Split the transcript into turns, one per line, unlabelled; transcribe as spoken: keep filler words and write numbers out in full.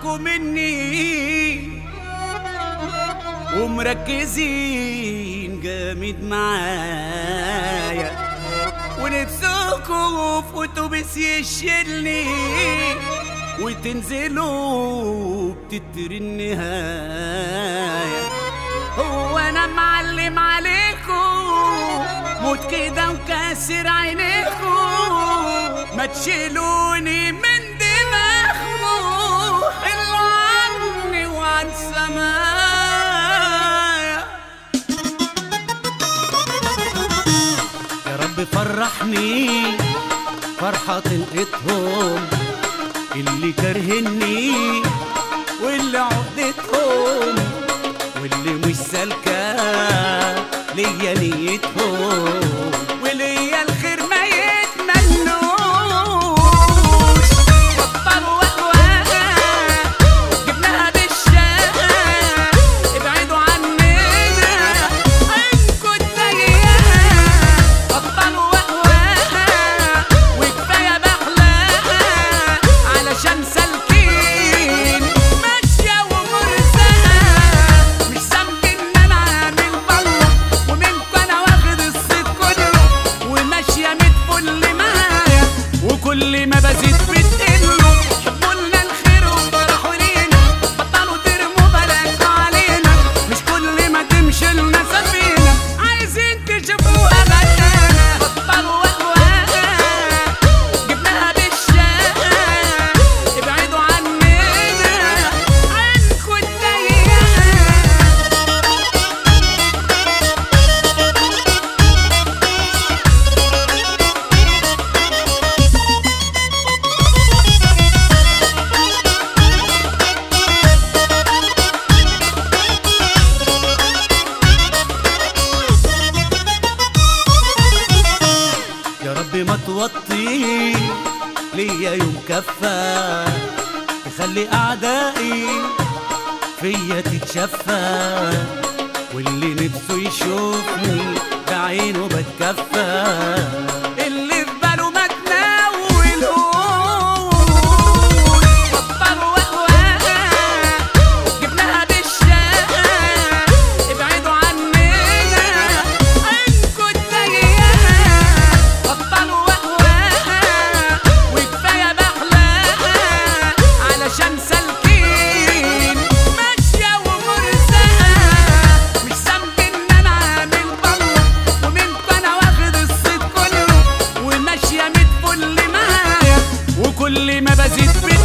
بالكم مني ومركزين جامد معايا، ونفسكوا في اتوبيس يشيلني وتنزلوا بتتر النهاية. هو انا معلم عليكم موت كده وكاسر عينيكم، ما تشيلوني من دماغكم، حلوا عني وعن سمايا. يا رب فرحني فرحة تلقتهم اللي كرهني واللي عقدتهم واللي مش سالكة ليا نيتهم، وليا الخير ما يتمنوش. بطلوا وقواها جبناها بالشقة، ابعدوا عننا عنكوا الضيقة. بطلوا وقواها وكفاية بحلاها علشان سالكين ماشية ومرساها. مش ذنب ان انا عامل بره ومنكوا انا واخد الصيت كله، وماشية متفل معايا وكل ما بزيد بتقلوا. حبولنا الخير وفرحوا لينا، بطلوا ترموا بلاكوا علينا، مش كل ما تمشي لنا سفينة عايزين تشوفوها غنانا. بطلوا وقواها جبناها بالشقة، ابعدوا عننا عنكوا الضيقة. يا رب ما توطي ليا يوم كفة تخلي أعدائي فيا تتشفى، واللي نفسه يشوفني بعينه بتكفى. اللي في باله ما تناولهوش. بطلوا وقواها جبناها بالشقة، ابعدوا عننا عنكوا الضيقة. بطلوا وقواها وكفاية بحلاها علشان سالكين ماشية ومرساها. مش ذنب ان انا عامل بره ومنكوا انا واخد الصيت كله، وماشية متفل معايا وكل ما بزيد